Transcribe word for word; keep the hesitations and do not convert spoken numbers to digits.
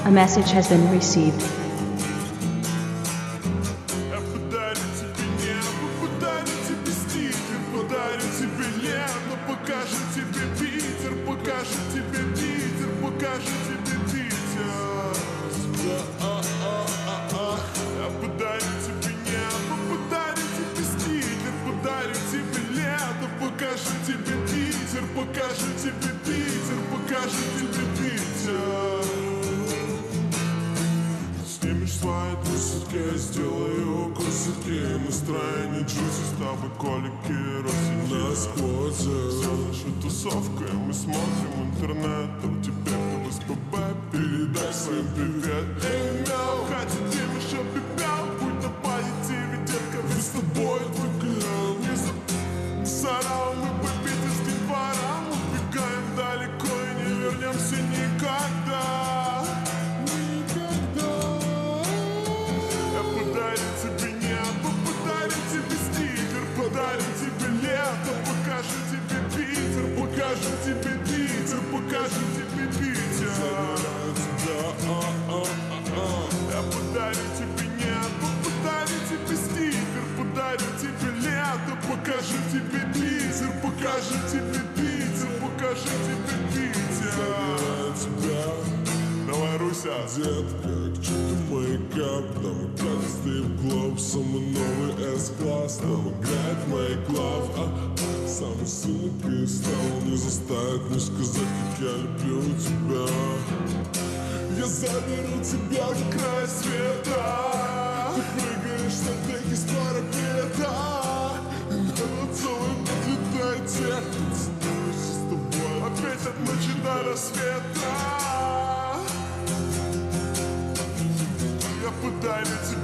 A message has been received. Я подарю тебе небо, подарю тебе стикер, подарю тебе лето, покажу тебе Питер, покажу тебе Питер, покажу тебе Питер. Я подарю тебе небо, подарю тебе стикер, подарю тебе лето, покажу тебе Питер, покажу тебе Питер, покажу тебе Питер. Снимешь свои трусики, я сделаю косики. Настроение джуси, с тобой колики, росики. Нас хватит. Все наша тусовка, и мы смотрим интернет. А теперь ты в СПБ, передай своим привет. Эй, мяу, хватит им еще пипяу. Будь на позитиве, детка, мы с тобой твой клен. Не за сарау, мы по питерским дворам. Убегаем далеко и не вернемся никогда. Подарю тебе небо, подарю тебе стикер, подарю тебе лето, покажу тебе Питер, покажу тебе Питер, покажу тебе Питер. Я подарю тебе небо, подарю тебе стикер, подарю тебе лето, покажу тебе Питер, покажу тебе Питер, покажу тебе Питер. Давай, Руся. Детка, к черту мейкап, там играет Стив Глоб, самый новый S-класс, там играет Make Love, а, а, самый сильный кристалл не заставит мне сказать, как я люблю тебя. Я заберу тебя в край света. Ты прыгаешь на треке с парапета, и небо целое подлетает техно. Становишься с тобой опять от ночи до рассвета. Я подарю тебе